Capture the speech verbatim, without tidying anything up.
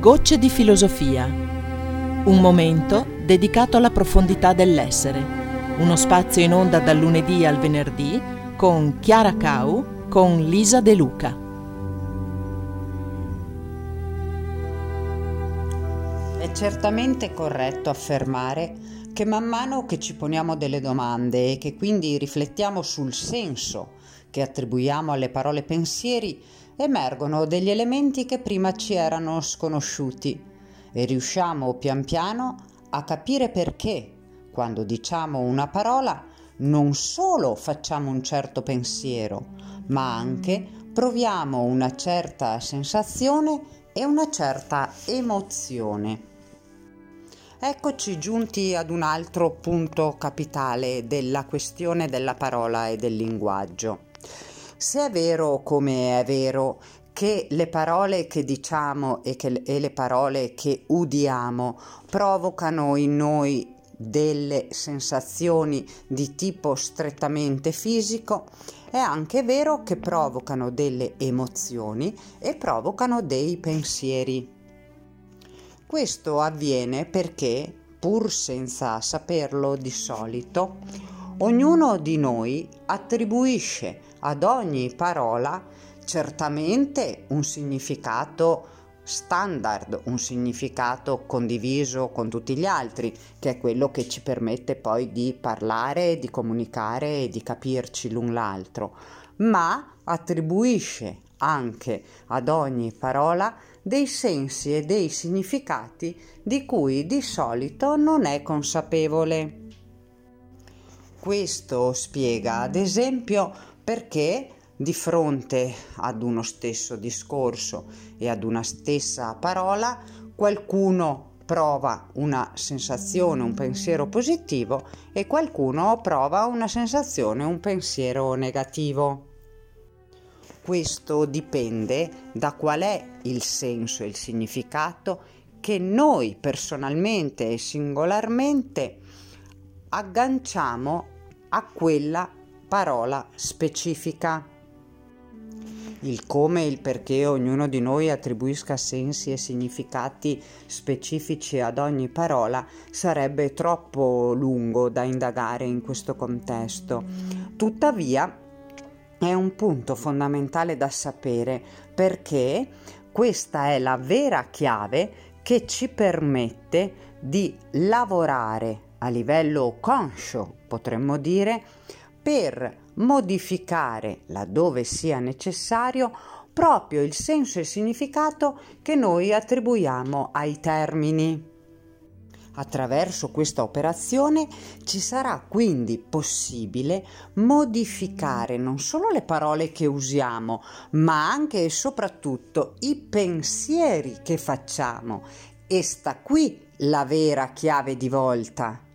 Gocce di filosofia. Un momento dedicato alla profondità dell'essere. Uno spazio in onda dal lunedì al venerdì con Chiara Cau, con Lisa De Luca. È certamente corretto affermare che man mano che ci poniamo delle domande e che quindi riflettiamo sul senso che attribuiamo alle parole pensieri, emergono degli elementi che prima ci erano sconosciuti e riusciamo pian piano a capire perché, quando diciamo una parola, non solo facciamo un certo pensiero, ma anche proviamo una certa sensazione e una certa emozione. Eccoci giunti ad un altro punto capitale della questione della parola e del linguaggio. Se è vero, come è vero, che le parole che diciamo e, che, e le parole che udiamo provocano in noi delle sensazioni di tipo strettamente fisico, è anche vero che provocano delle emozioni e provocano dei pensieri. Questo avviene perché, pur senza saperlo di solito, ognuno di noi attribuisce ad ogni parola certamente un significato standard, un significato condiviso con tutti gli altri, che è quello che ci permette poi di parlare, di comunicare e di capirci l'un l'altro, ma attribuisce anche ad ogni parola dei sensi e dei significati di cui di solito non è consapevole. Questo spiega, ad esempio, perché di fronte ad uno stesso discorso e ad una stessa parola, qualcuno prova una sensazione, un pensiero positivo e qualcuno prova una sensazione, un pensiero negativo. Questo dipende da qual è il senso e il significato che noi personalmente e singolarmente agganciamo a quella parola specifica. Il come e il perché ognuno di noi attribuisca sensi e significati specifici ad ogni parola sarebbe troppo lungo da indagare in questo contesto. Tuttavia, è un punto fondamentale da sapere, perché questa è la vera chiave che ci permette di lavorare a livello conscio, potremmo dire, per modificare, laddove sia necessario, proprio il senso e il significato che noi attribuiamo ai termini. Attraverso questa operazione ci sarà quindi possibile modificare non solo le parole che usiamo, ma anche e soprattutto i pensieri che facciamo. E sta qui la vera chiave di volta.